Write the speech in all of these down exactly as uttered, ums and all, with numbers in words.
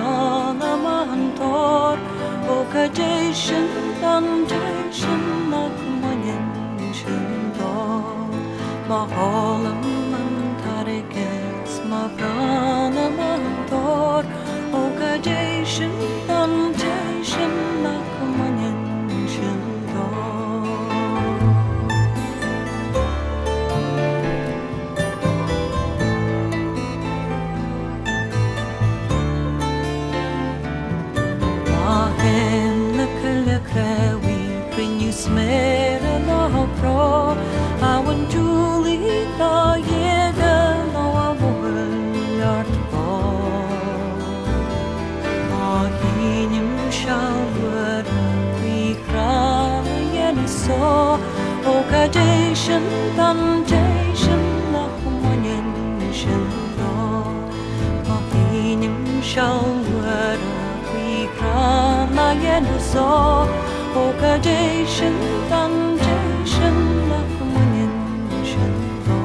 pranamantor occasion foundation nakmanyan shindo maholam mantarikes ma pranamantor occasion foundation nakmanyan shindo Smera no pro awan juli na yega no amor art po Ahinim shower we cry and so occasion temptation na kumanyan shindo Ahinim shower we cry and so occasion foundation of winning shindo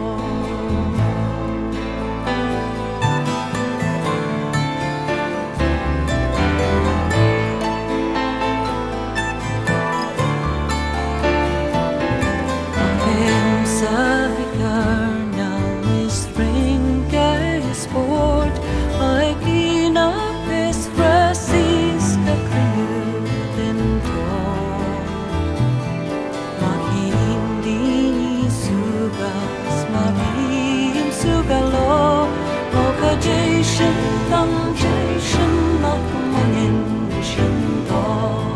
Ahim sa eternal is ring sport ay kinapis rasis ka Occasion, foundation, nakmanyan shindo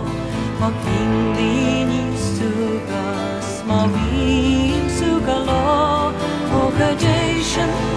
Makindi sugas, mawin sugalo Occasion